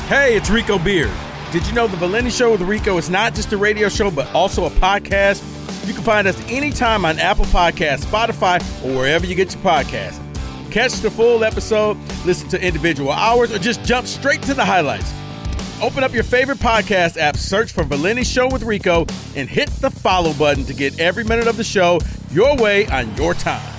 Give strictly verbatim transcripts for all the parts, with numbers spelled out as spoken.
Hey, it's Rico Beard. Did you know the Valenti Show with Rico is not just a radio show, but also a podcast? You can find us anytime on Apple Podcasts, Spotify, or wherever you get your podcasts. Catch the full episode, listen to individual hours, or just jump straight to the highlights. Open up your favorite podcast app, search for Valenti Show with Rico, and hit the follow button to get every minute of the show your way on your time.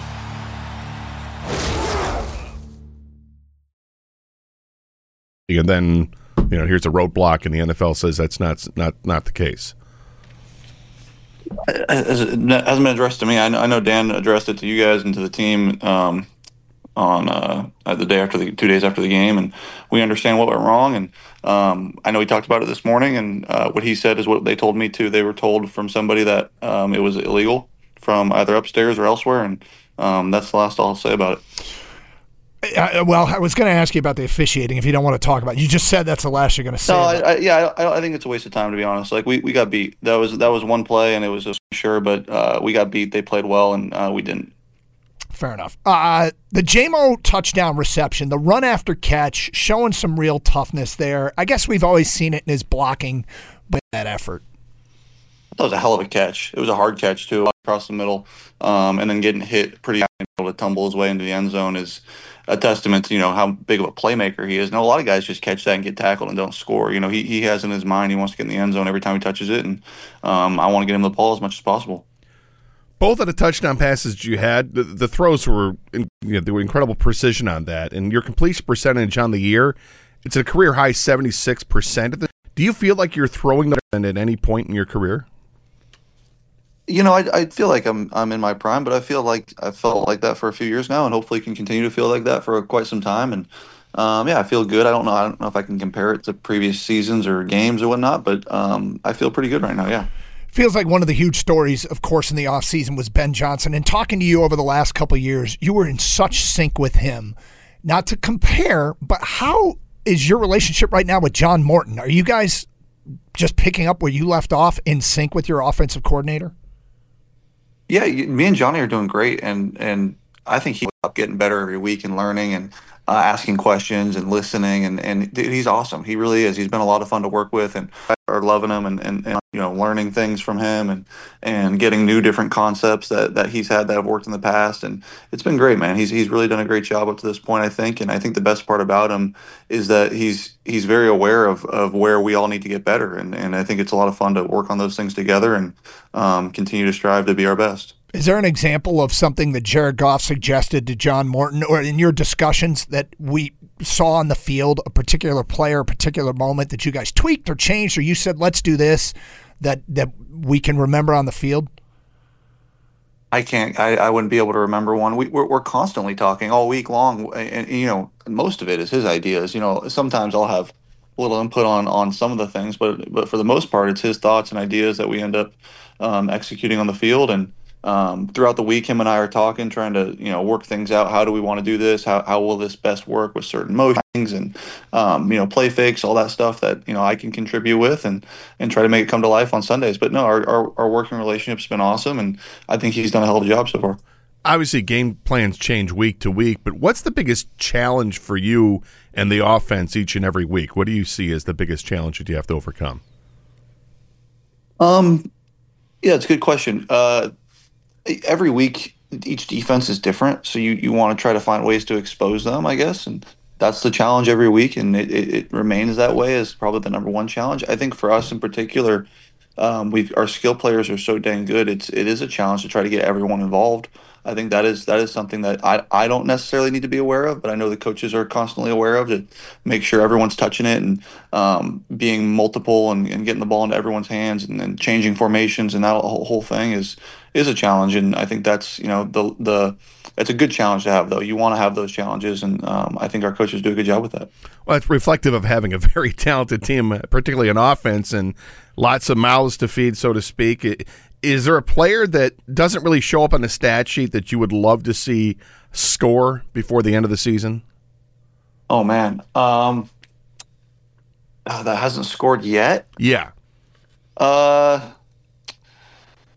And then, you know, here's a roadblock, and the N F L says that's not not not the case. It hasn't been addressed to me. I know, I know Dan addressed it to you guys and to the team um, on uh, the day after the two days after the game, and we understand what went wrong. And um, I know he talked about it this morning, and uh, what he said is what they told me too. They were told from somebody that um, it was illegal from either upstairs or elsewhere, and um, that's the last I'll say about it. Uh, well, I was going to ask you about the officiating if you don't want to talk about it. You just said that's the last you're going to say. No, I, I, yeah, I, I think it's a waste of time, to be honest. Like, we, we got beat. That was that was one play, and it was just sure, but uh, we got beat. They played well, and uh, we didn't. Fair enough. Uh, the J M O touchdown reception, the run after catch, showing some real toughness there. I guess we've always seen it in his blocking, but that effort. That was a hell of a catch. It was a hard catch, too, across the middle. Um, and then getting hit pretty high and able to tumble his way into the end zone is a testament to, you know, how big of a playmaker he is. Now, a lot of guys just catch that and get tackled and don't score. You know, he, he has in his mind he wants to get in the end zone every time he touches it, and um, I want to get him the ball as much as possible. Both of the touchdown passes you had, the, the throws were, in, you know, there were incredible precision on that, and your completion percentage on the year, it's a career high seventy-six percent. Do you feel like you're throwing them at any point in your career? You know, I, I feel like I'm I'm in my prime, but I feel like I felt like that for a few years now, and hopefully can continue to feel like that for quite some time. And um, yeah, I feel good. I don't know. I don't know if I can compare it to previous seasons or games or whatnot, but um, I feel pretty good right now. Yeah. Feels like one of the huge stories, of course, in the offseason was Ben Johnson. And talking to you over the last couple of years, you were in such sync with him. Not to compare, but how is your relationship right now with John Morton? Are you guys just picking up where you left off, in sync with your offensive coordinator? Yeah, me and Johnny are doing great, and and I think he's getting better every week and learning and uh, asking questions and listening, and, and dude, he's awesome. He really is. He's been a lot of fun to work with, and are loving him and, and, and you know, learning things from him and and getting new different concepts that, that he's had that have worked in the past, and it's been great, man. He's he's really done a great job up to this point, I think, and I think the best part about him is that he's he's very aware of, of where we all need to get better, and, and I think it's a lot of fun to work on those things together and um, continue to strive to be our best. Is there an example of something that Jared Goff suggested to John Morton, or in your discussions that we saw on the field, a particular player, a particular moment that you guys tweaked or changed, or you said, let's do this, that that we can remember on the field? I can't. I, I wouldn't be able to remember one. We, we're we're constantly talking all week long, and, and you know, most of it is his ideas. You know, sometimes I'll have a little input on on some of the things, but but for the most part, it's his thoughts and ideas that we end up um, executing on the field. And um, throughout the week, him and I are talking, trying to you know work things out. How do we want to do this? How how will this best work with certain motions and um, you know play fakes, all that stuff that you know I can contribute with, and and try to make it come to life on Sundays. But no, our our, our working relationship's been awesome, and I think he's done a hell of a job so far. Obviously, game plans change week to week, but what's the biggest challenge for you and the offense each and every week? What do you see as the biggest challenge that you have to overcome? Um, yeah, it's a good question. Uh, every week, each defense is different, so you, you want to try to find ways to expose them, I guess, and that's the challenge every week, and it, it, it remains that way as probably the number one challenge. I think for us in particular, um, we our skill players are so dang good. It's it is a challenge to try to get everyone involved. I think that is that is something that I, I don't necessarily need to be aware of, but I know the coaches are constantly aware of, to make sure everyone's touching it and um, being multiple and, and getting the ball into everyone's hands, and then changing formations, and that whole, whole thing is is a challenge. And I think that's you know the the it's a good challenge to have, though. You want to have those challenges, and um, I think our coaches do a good job with that. Well, it's reflective of having a very talented team, particularly in offense, and lots of mouths to feed, so to speak. It, Is there a player that doesn't really show up on the stat sheet that you would love to see score before the end of the season? Oh, man. Um, oh, that hasn't scored yet? Yeah. Uh,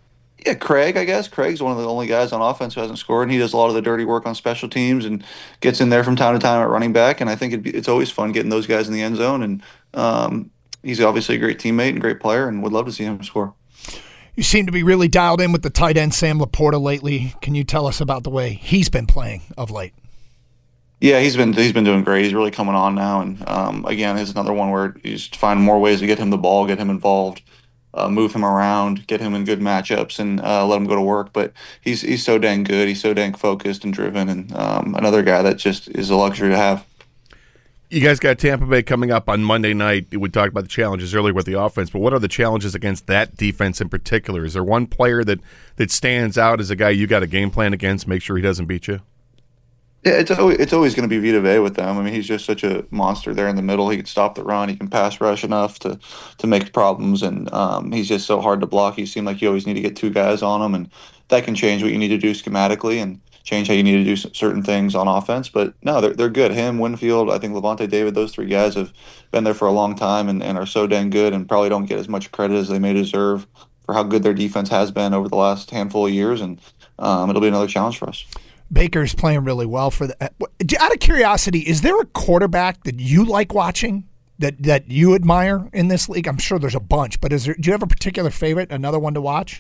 Yeah, Craig, I guess. Craig's one of the only guys on offense who hasn't scored, and he does a lot of the dirty work on special teams and gets in there from time to time at running back. And I think it'd be, it's always fun getting those guys in the end zone. And um, he's obviously a great teammate and great player, and would love to see him score. You seem to be really dialed in with the tight end Sam Laporta lately. Can you tell us about the way he's been playing of late? Yeah, he's been he's been doing great. He's really coming on now, and um, again, he's another one where you just find more ways to get him the ball, get him involved, uh, move him around, get him in good matchups, and uh, let him go to work. But he's he's so dang good. He's so dang focused and driven, and um, another guy that just is a luxury to have. You guys got Tampa Bay coming up on Monday night. We talked about the challenges earlier with the offense, but what are the challenges against that defense in particular? Is there one player that, that stands out as a guy you got a game plan against, make sure he doesn't beat you? Yeah, it's always, it's always going to be Vita Vea with them. I mean, he's just such a monster there in the middle. He can stop the run. He can pass rush enough to to make problems, and um, he's just so hard to block. You seem like you always need to get two guys on him, and that can change what you need to do schematically and change how you need to do certain things on offense. But no, they're they're good. Him, Winfield, I think Lavonte David, those three guys have been there for a long time and, and are so dang good, and probably don't get as much credit as they may deserve for how good their defense has been over the last handful of years, and um, it'll be another challenge for us. Baker's playing really well for the. Out of curiosity, is there a quarterback that you like watching that that you admire in this league? I'm sure there's a bunch, but is there? Do you have a particular favorite? Another one to watch?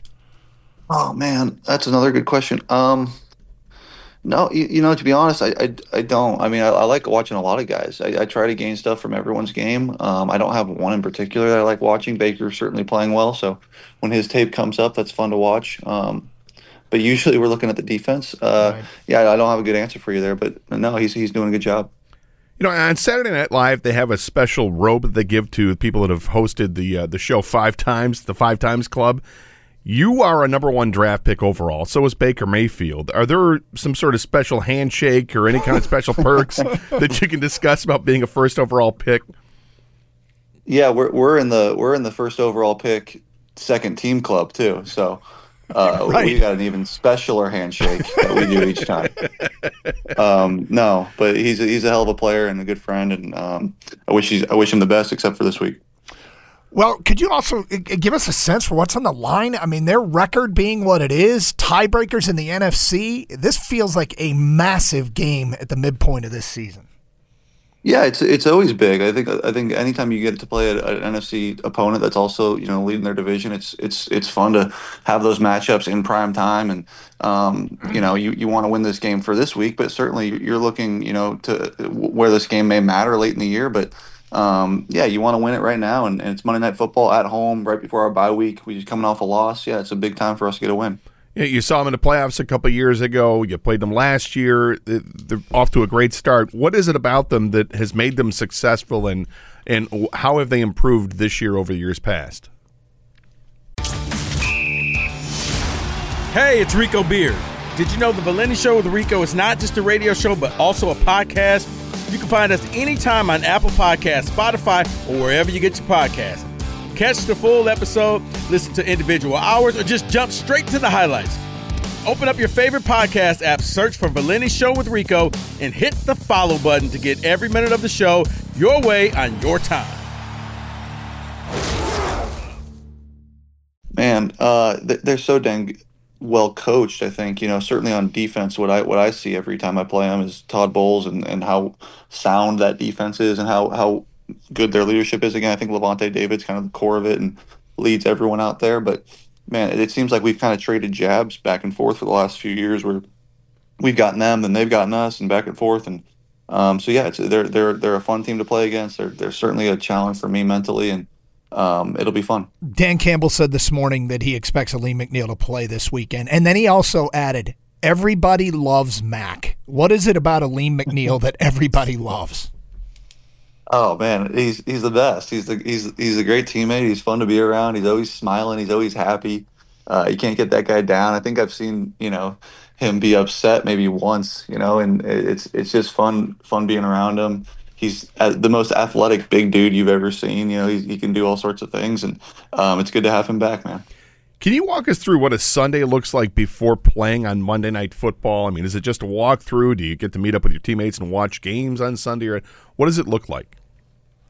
Oh man, that's another good question. Um, no, you, you know, to be honest, I, I, I don't. I mean, I, I like watching a lot of guys. I, I try to gain stuff from everyone's game. Um, I don't have one in particular that I like watching. Baker's certainly playing well, so when his tape comes up, that's fun to watch. Um, But usually we're looking at the defense. Uh, right. Yeah, I don't have a good answer for you there, but no, he's he's doing a good job. You know, on Saturday Night Live, they have a special robe that they give to people that have hosted the uh, the show five times, the Five Times Club. You are a number one draft pick overall. So is Baker Mayfield. Are there some sort of special handshake or any kind of special perks that you can discuss about being a first overall pick? Yeah, we're we're in the we're in the first overall pick, second team club too. So. Uh, right. We got an even specialer handshake that we do each time. Um, no, but he's a, he's a hell of a player and a good friend, and um, I wish he's I wish him the best, except for this week. Well, could you also give us a sense for what's on the line? I mean, their record being what it is, tiebreakers in the N F C. This feels like a massive game at the midpoint of this season. Yeah, it's it's always big. I think I think anytime you get to play an N F C opponent that's also, you know, leading their division, it's it's it's fun to have those matchups in prime time. And um, you know, you, you want to win this game for this week, but certainly you're looking, you know, to where this game may matter late in the year. But um, yeah, you want to win it right now, and, and it's Monday Night Football at home right before our bye week. We're just coming off a loss. Yeah, it's a big time for us to get a win. You saw them in the playoffs a couple of years ago. You played them last year. They're off to a great start. What is it about them that has made them successful, and and how have they improved this year over the years past? Hey, it's Rico Beard. Did you know the Valenti Show with Rico is not just a radio show, but also a podcast? You can find us anytime on Apple Podcasts, Spotify, or wherever you get your podcasts. Catch the full episode, listen to individual hours, or just jump straight to the highlights. Open up your favorite podcast app, search for Valenti Show with Rico, and hit the follow button to get every minute of the show your way on your time. Man, uh, they're so dang well coached. I think, you know, certainly on defense, what I what I see every time I play them is Todd Bowles and, and how sound that defense is, and how how. good their leadership is. Again, I think Lavonte David's kind of the core of it and leads everyone out there. But man, it, it seems like we've kind of traded jabs back and forth for the last few years, where we've gotten them and they've gotten us, and back and forth. And um, so yeah, it's, they're they're they're a fun team to play against. They're they're certainly a challenge for me mentally, and um, it'll be fun. Dan Campbell said this morning that he expects Alim McNeill to play this weekend, and then he also added, "Everybody loves Mac." What is it about Alim McNeill that everybody loves? Oh man, he's he's the best. He's the he's he's a great teammate. He's fun to be around. He's always smiling. He's always happy. Uh, you can't get that guy down. I think I've seen, you know, him be upset maybe once, you know, and it's it's just fun fun being around him. He's the most athletic big dude you've ever seen. You know, he he can do all sorts of things, and um, it's good to have him back, man. Can you walk us through what a Sunday looks like before playing on Monday Night Football? I mean, is it just a walkthrough? Do you get to meet up with your teammates and watch games on Sunday? Or what does it look like?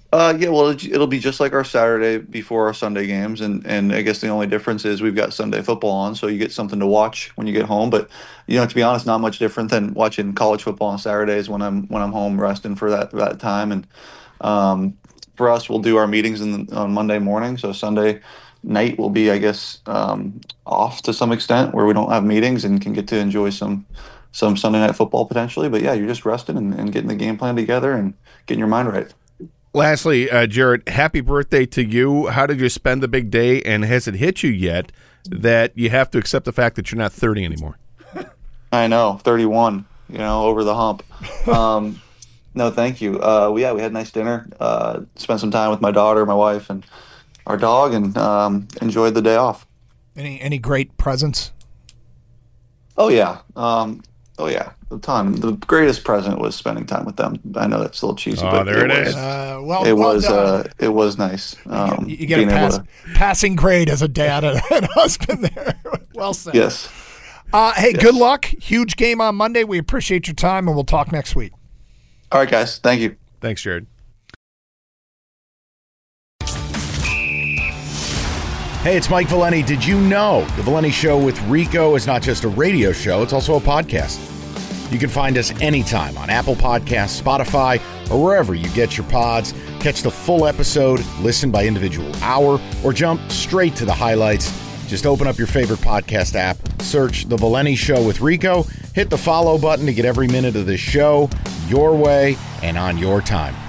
Uh, yeah, well, it- it'll be just like our Saturday before our Sunday games, and and I guess the only difference is we've got Sunday football on, so you get something to watch when you get home. But you know, to be honest, not much different than watching college football on Saturdays when I'm when I'm home resting for that that time. And um, for us, we'll do our meetings in the, on Monday morning, so Sunday night will be, I guess, um, off to some extent where we don't have meetings and can get to enjoy some some Sunday night football potentially. But yeah, you're just resting and, and getting the game plan together and getting your mind right. Lastly, uh, Jared, happy birthday to you. How did you spend the big day, and has it hit you yet that you have to accept the fact that you're not thirty anymore? I know, thirty-one, you know, over the hump. Um, no, thank you. Uh, we, yeah, we had a nice dinner, uh, spent some time with my daughter, my wife, and our dog, and um, enjoyed the day off. Any any great presents? Oh, yeah. Um, oh, yeah. A ton. The greatest present was spending time with them. I know that's a little cheesy, Oh, but there it was, is. Uh, well, it well was done. uh, it was nice. Um, you, you get a being able pass, to- passing grade as a dad and, and husband there. Well said. yes. Uh, hey, Yes. good luck. Huge game on Monday. We appreciate your time, and we'll talk next week. All right, guys. Thank you. Thanks, Jared. Hey, it's Mike Valeni. Did you know The Valeni Show with Rico is not just a radio show, it's also a podcast. You can find us anytime on Apple Podcasts, Spotify, or wherever you get your pods. Catch the full episode, listen by individual hour, or jump straight to the highlights. Just open up your favorite podcast app, search The Valeni Show with Rico, hit the follow button to get every minute of this show your way and on your time.